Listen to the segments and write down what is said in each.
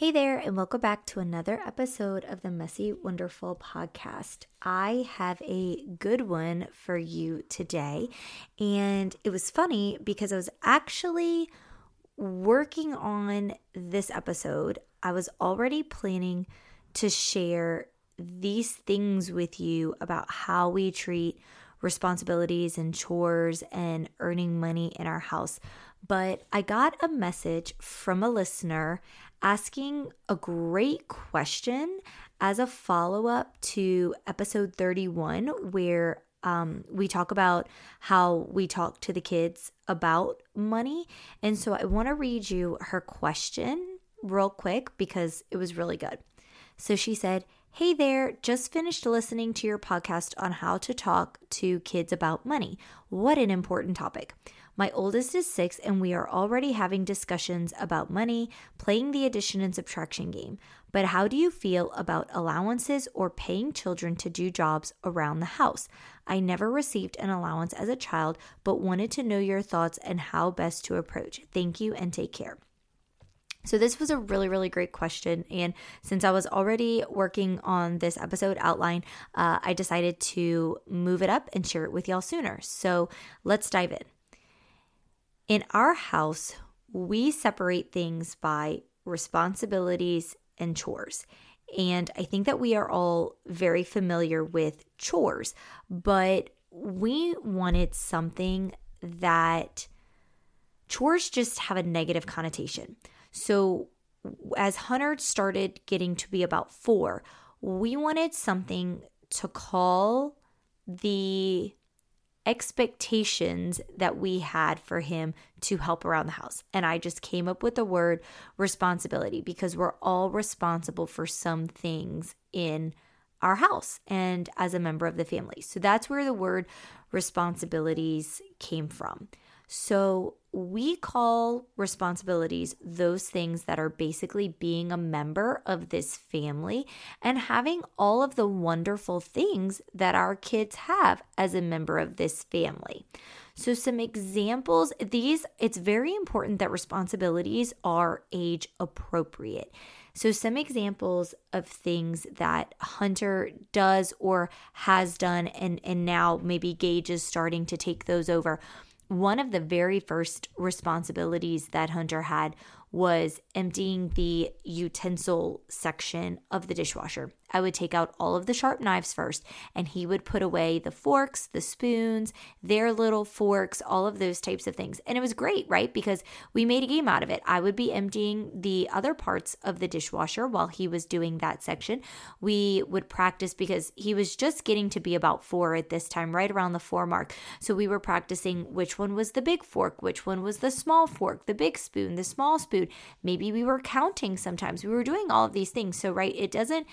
Hey there, and welcome back to another episode of the Messy Wonderful podcast. I have a good one for you today, and it was funny because I was actually working on this episode. I was already planning to share these things with you about how we treat responsibilities and chores and earning money in our house. But I got a message from a listener asking a great question as a follow-up to episode 31, where we talk about how we talk to the kids about money. And so I want to read you her question real quick because it was really good. So she said, "Hey there, just finished listening to your podcast on how to talk to kids about money. What an important topic. My oldest is 6 and we are already having discussions about money, playing the addition and subtraction game. But how do you feel about allowances or paying children to do jobs around the house? I never received an allowance as a child, but wanted to know your thoughts and how best to approach. Thank you and take care." So this was a really, really great question. And since I was already working on this episode outline, I decided to move it up and share it with y'all sooner. So let's dive in. In our house, we separate things by responsibilities and chores. And I think that we are all very familiar with chores, but we wanted something that chores just have a negative connotation. So as Hunter started getting to be about 4, we wanted something to call the expectations that we had for him to help around the house. And I just came up with the word responsibility because we're all responsible for some things in our house and as a member of the family. So that's where the word responsibilities came from. So we call responsibilities those things that are basically being a member of this family and having all of the wonderful things that our kids have as a member of this family. So some examples, it's very important that responsibilities are age appropriate. So some examples of things that Hunter does or has done and now maybe Gage is starting to take those over. One of the very first responsibilities that Hunter had was emptying the utensil section of the dishwasher. I would take out all of the sharp knives first, and he would put away the forks, the spoons, their little forks, all of those types of things. And it was great, right? Because we made a game out of it. I would be emptying the other parts of the dishwasher while he was doing that section. We would practice because he was just getting to be about 4 at this time, right around the 4 mark. So we were practicing which one was the big fork, which one was the small fork, the big spoon, the small spoon. Maybe we were counting sometimes. We were doing all of these things. So, right, it doesn't,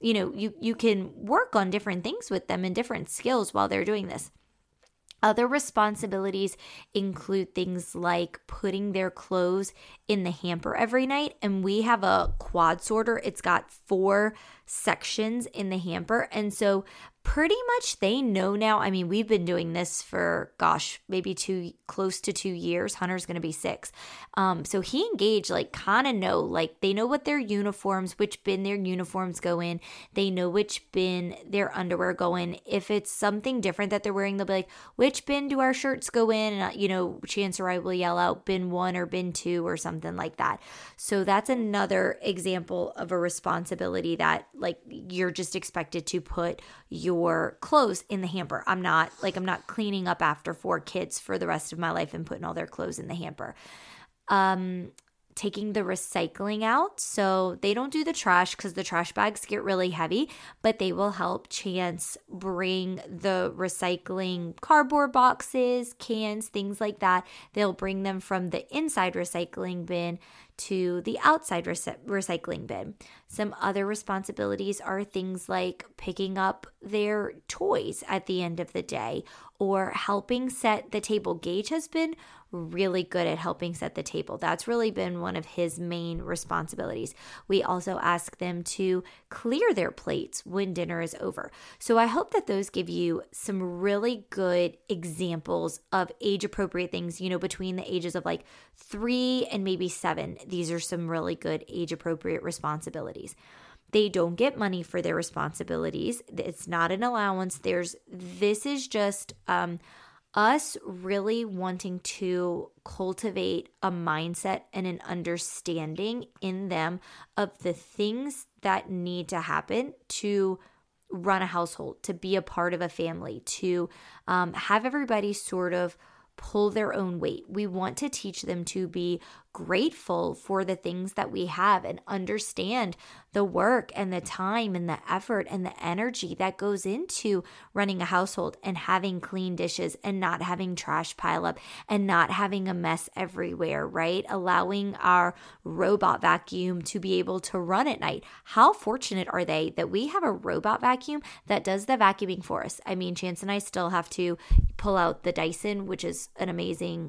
you can work on different things with them and different skills while they're doing this. Other responsibilities include things like putting their clothes in the hamper every night. And we have a quad sorter. It's got 4 sections in the hamper. And so pretty much they know now. I mean, we've been doing this for, maybe close to 2 years. Hunter's going to be 6. So he and Gage kind of know, they know what their uniforms, which bin their uniforms go in. They know which bin their underwear go in. If it's something different that they're wearing, they'll be like, which bin do our shirts go in? And, Chance or I will yell out bin 1 or bin 2 or something like that. So that's another example of a responsibility that you're just expected to put your clothes in the hamper. I'm not cleaning up after 4 kids for the rest of my life and putting all their clothes in the hamper. Taking the recycling out. So they don't do the trash because the trash bags get really heavy, but they will help Chance bring the recycling cardboard boxes, cans, things like that. They'll bring them from the inside recycling bin to the outside recycling bin. Some other responsibilities are things like picking up their toys at the end of the day or helping set the table. Gage has been really good at helping set the table. That's really been one of his main responsibilities. We also ask them to clear their plates when dinner is over. So I hope that those give you some really good examples of age-appropriate things, between the ages of 3 and maybe 7. these are some really good age-appropriate responsibilities. They don't get money for their responsibilities. It's not an allowance. This is just us really wanting to cultivate a mindset and an understanding in them of the things that need to happen to run a household, to be a part of a family, to have everybody sort of pull their own weight. We want to teach them to be grateful for the things that we have and understand the work and the time and the effort and the energy that goes into running a household and having clean dishes and not having trash pile up and not having a mess everywhere, right? Allowing our robot vacuum to be able to run at night. How fortunate are they that we have a robot vacuum that does the vacuuming for us? I mean, Chance and I still have to pull out the Dyson, which is an amazing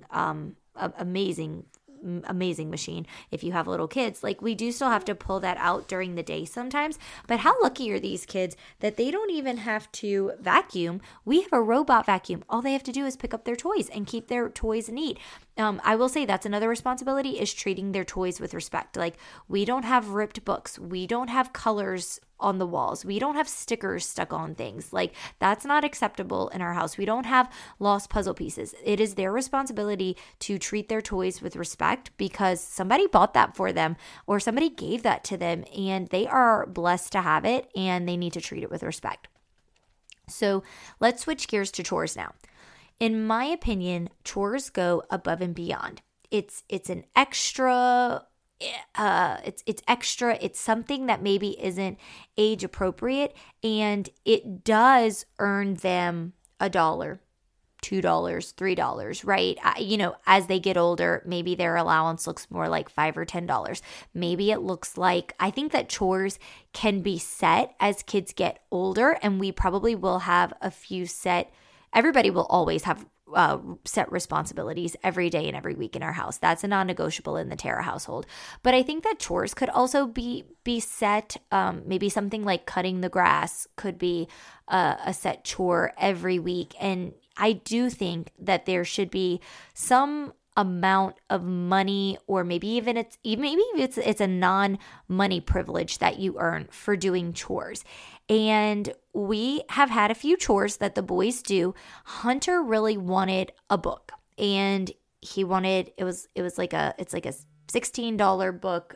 machine if you have little kids. Like, we do still have to pull that out during the day sometimes, but how lucky are these kids that they don't even have to vacuum? We have a robot vacuum. All they have to do is pick up their toys and keep their toys neat. I will say that's another responsibility, is treating their toys with respect. Like, we don't have ripped books. We don't have colors on the walls. We don't have stickers stuck on things. Like, that's not acceptable in our house. We don't have lost puzzle pieces. It is their responsibility to treat their toys with respect because somebody bought that for them or somebody gave that to them, and they are blessed to have it and they need to treat it with respect. So let's switch gears to chores now. In my opinion, chores go above and beyond. It's an extra. It's extra. It's something that maybe isn't age appropriate, and it does earn them $1, $2, $3, right? As they get older, maybe their allowance looks more like $5 or $10. Maybe it looks like, I think that chores can be set as kids get older, and we probably will have a few set. Everybody will always have set responsibilities every day and every week in our house. That's a non-negotiable in the Tara household. But I think that chores could also be set. Maybe something like cutting the grass could be a set chore every week. And I do think that there should be some amount of money, or maybe it's a non-money privilege that you earn for doing chores. And we have had a few chores that the boys do. Hunter really wanted a book, and he wanted it's like a $16 book.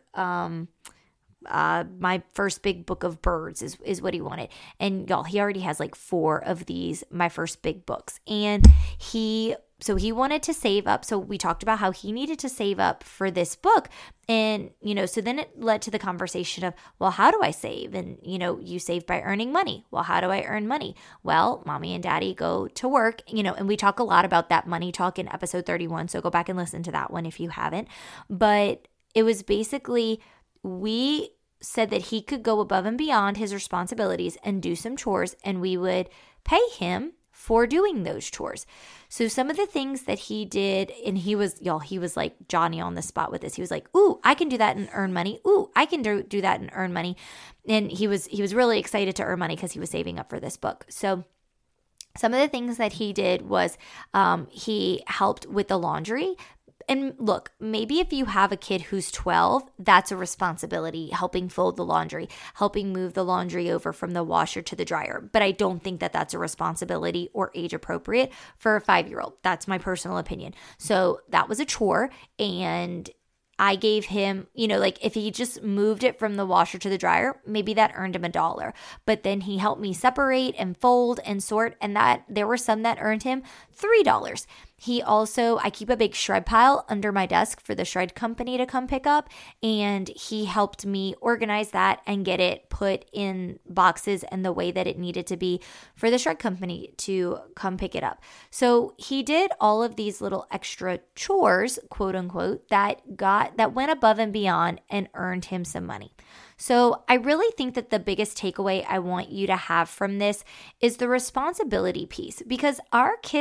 My first big book of birds is what he wanted. And y'all, he already has like 4 of these, my first big books. And he wanted to save up. So we talked about how he needed to save up for this book. And, so then it led to the conversation of, well, how do I save? And, you save by earning money. Well, how do I earn money? Well, mommy and daddy go to work, and we talk a lot about that money talk in episode 31. So go back and listen to that one if you haven't. But it was basically, we said that he could go above and beyond his responsibilities and do some chores, and we would pay him for doing those chores. So some of the things that he did, and he was like Johnny on the spot with this. He was like, ooh, I can do that and earn money. Ooh, I can do that and earn money. And he was really excited to earn money because he was saving up for this book. So some of the things that he did was he helped with the laundry. And look, maybe if you have a kid who's 12, that's a responsibility, helping fold the laundry, helping move the laundry over from the washer to the dryer. But I don't think that that's a responsibility or age appropriate for a 5-year-old. That's my personal opinion. So that was a chore, and I gave him, if he just moved it from the washer to the dryer, maybe that earned him $1. But then he helped me separate and fold and sort, and that there were some that earned him $3. I keep a big shred pile under my desk for the shred company to come pick up, and he helped me organize that and get it put in boxes and the way that it needed to be for the shred company to come pick it up. So he did all of these little extra chores, quote unquote, that went above and beyond and earned him some money. So I really think that the biggest takeaway I want you to have from this is the responsibility piece, because our kids,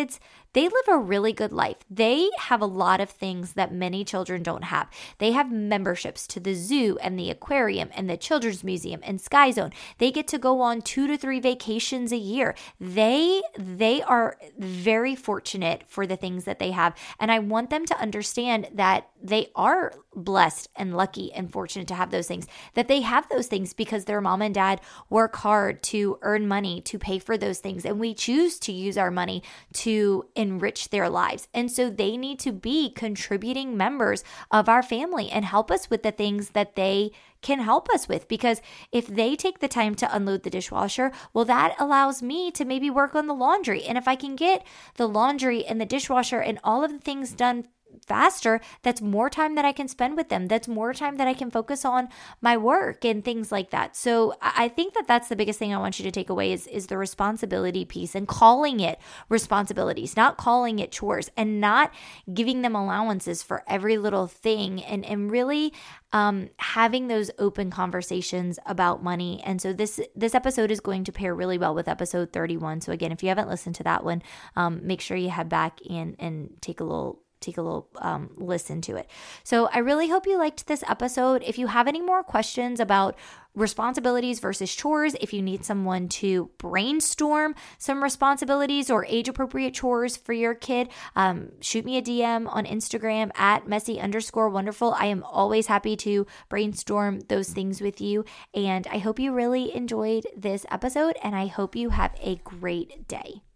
they live a really good life. They have a lot of things that many children don't have. They have memberships to the zoo and the aquarium and the children's museum and Sky Zone. They get to go on 2 to 3 vacations a year. They are very fortunate for the things that they have. And I want them to understand that they are blessed and lucky and fortunate to have those things, that they have those things because their mom and dad work hard to earn money to pay for those things. And we choose to use our money to enrich their lives. And so they need to be contributing members of our family and help us with the things that they can help us with. Because if they take the time to unload the dishwasher, well, that allows me to maybe work on the laundry. And if I can get the laundry and the dishwasher and all of the things done faster, that's more time that I can spend with them. That's more time that I can focus on my work and things like that. So I think that that's the biggest thing I want you to take away is the responsibility piece, and calling it responsibilities, not calling it chores, and not giving them allowances for every little thing, and really having those open conversations about money. And so this episode is going to pair really well with episode 31. So again, if you haven't listened to that one, make sure you head back and take a little listen to it. So I really hope you liked this episode. If you have any more questions about responsibilities versus chores, if you need someone to brainstorm some responsibilities or age-appropriate chores for your kid, shoot me a DM on Instagram at messy_wonderful. I am always happy to brainstorm those things with you. And I hope you really enjoyed this episode, and I hope you have a great day.